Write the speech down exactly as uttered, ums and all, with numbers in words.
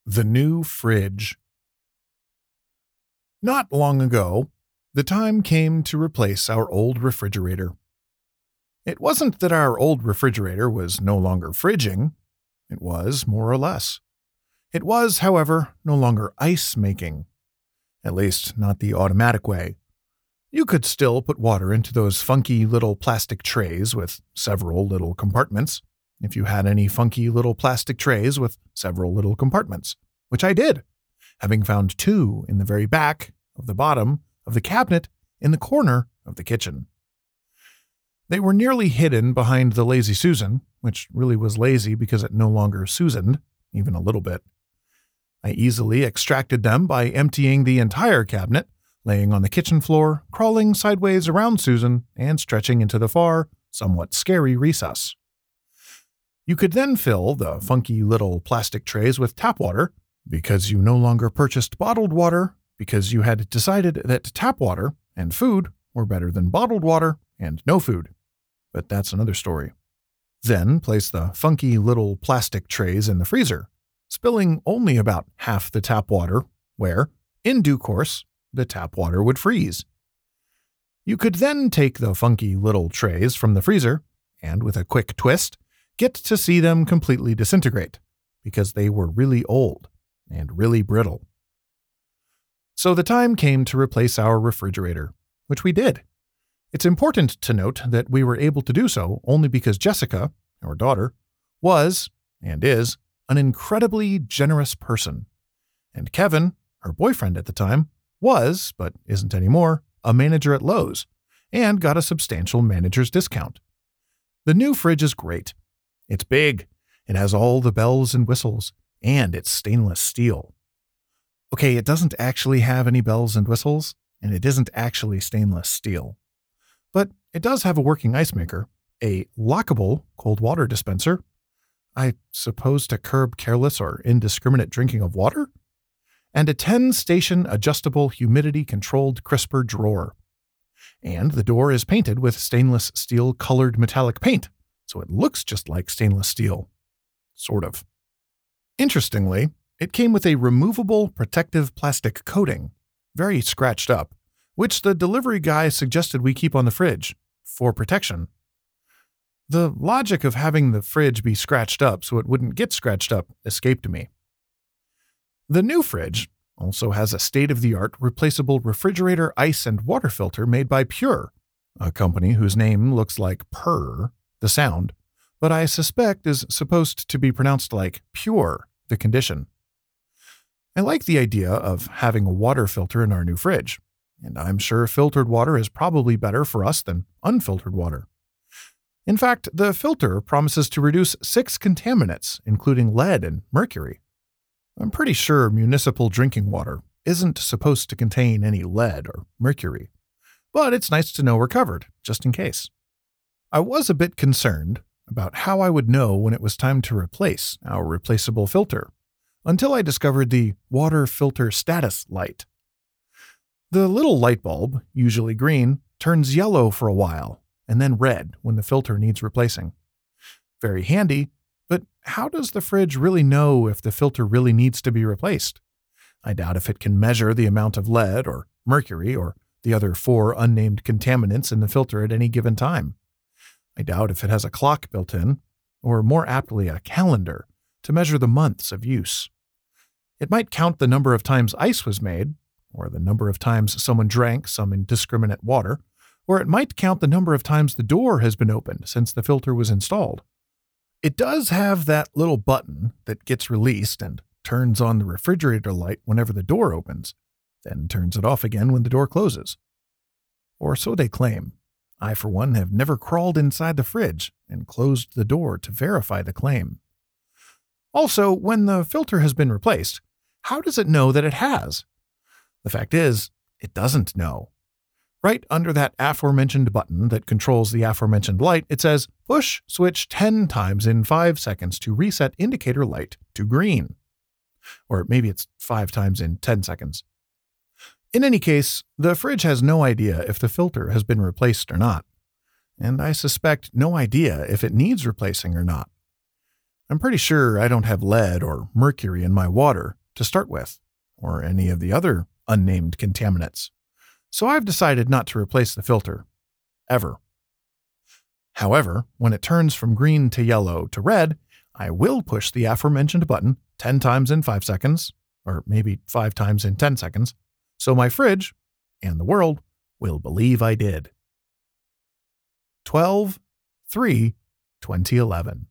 The new fridge. Not long ago, the time came to replace our old refrigerator. It wasn't that our old refrigerator was no longer fridging. It was, more or less. It was, however, no longer ice making. At least, not the automatic way. You could still put water into those funky little plastic trays with several little compartments, if you had any funky little plastic trays with several little compartments, which I did, having found two in the very back of the bottom of the cabinet in the corner of the kitchen. They were nearly hidden behind the Lazy Susan, which really was lazy because it no longer Susaned, even a little bit. I easily extracted them by emptying the entire cabinet, laying on the kitchen floor, crawling sideways around Susan, and stretching into the far, somewhat scary recess. You could then fill the funky little plastic trays with tap water, because you no longer purchased bottled water, because you had decided that tap water and food were better than bottled water and no food. But that's another story. Then place the funky little plastic trays in the freezer, spilling only about half the tap water, where, in due course, the tap water would freeze. You could then take the funky little trays from the freezer, and with a quick twist, get to see them completely disintegrate, because they were really old and really brittle. So the time came to replace our refrigerator, which we did. It's important to note that we were able to do so only because Jessica, our daughter, was, and is, an incredibly generous person. And Kevin, her boyfriend at the time, was, but isn't anymore, a manager at Lowe's, and got a substantial manager's discount. The new fridge is great. It's big, it has all the bells and whistles, and it's stainless steel. Okay, it doesn't actually have any bells and whistles, and it isn't actually stainless steel. But it does have a working ice maker, a lockable cold water dispenser, I suppose to curb careless or indiscriminate drinking of water, and a ten-station adjustable humidity-controlled crisper drawer. And the door is painted with stainless steel colored metallic paint, so it looks just like stainless steel. Sort of. Interestingly, it came with a removable protective plastic coating, very scratched up, which the delivery guy suggested we keep on the fridge, for protection. The logic of having the fridge be scratched up so it wouldn't get scratched up escaped me. The new fridge also has a state-of-the-art replaceable refrigerator ice and water filter made by Pure, a company whose name looks like purr, the sound, but I suspect is supposed to be pronounced like pure, the condition. I like the idea of having a water filter in our new fridge, and I'm sure filtered water is probably better for us than unfiltered water. In fact, the filter promises to reduce six contaminants, including lead and mercury. I'm pretty sure municipal drinking water isn't supposed to contain any lead or mercury, but it's nice to know we're covered, just in case. I was a bit concerned about how I would know when it was time to replace our replaceable filter, until I discovered the water filter status light. The little light bulb, usually green, turns yellow for a while, and then red when the filter needs replacing. Very handy, but how does the fridge really know if the filter really needs to be replaced? I doubt if it can measure the amount of lead or mercury or the other four unnamed contaminants in the filter at any given time. I doubt if it has a clock built in, or more aptly a calendar, to measure the months of use. It might count the number of times ice was made, or the number of times someone drank some indiscriminate water, or it might count the number of times the door has been opened since the filter was installed. It does have that little button that gets released and turns on the refrigerator light whenever the door opens, then turns it off again when the door closes. Or so they claim. I, for one, have never crawled inside the fridge and closed the door to verify the claim. Also, when the filter has been replaced, how does it know that it has? The fact is, it doesn't know. Right under that aforementioned button that controls the aforementioned light, it says, push switch ten times in five seconds to reset indicator light to green. Or maybe it's five times in ten seconds. In any case, the fridge has no idea if the filter has been replaced or not, and I suspect no idea if it needs replacing or not. I'm pretty sure I don't have lead or mercury in my water to start with, or any of the other unnamed contaminants. So I've decided not to replace the filter. Ever. However, when it turns from green to yellow to red, I will push the aforementioned button ten times in five seconds, or maybe five times in ten seconds, so my fridge, and the world, will believe I did. twelve three twenty eleven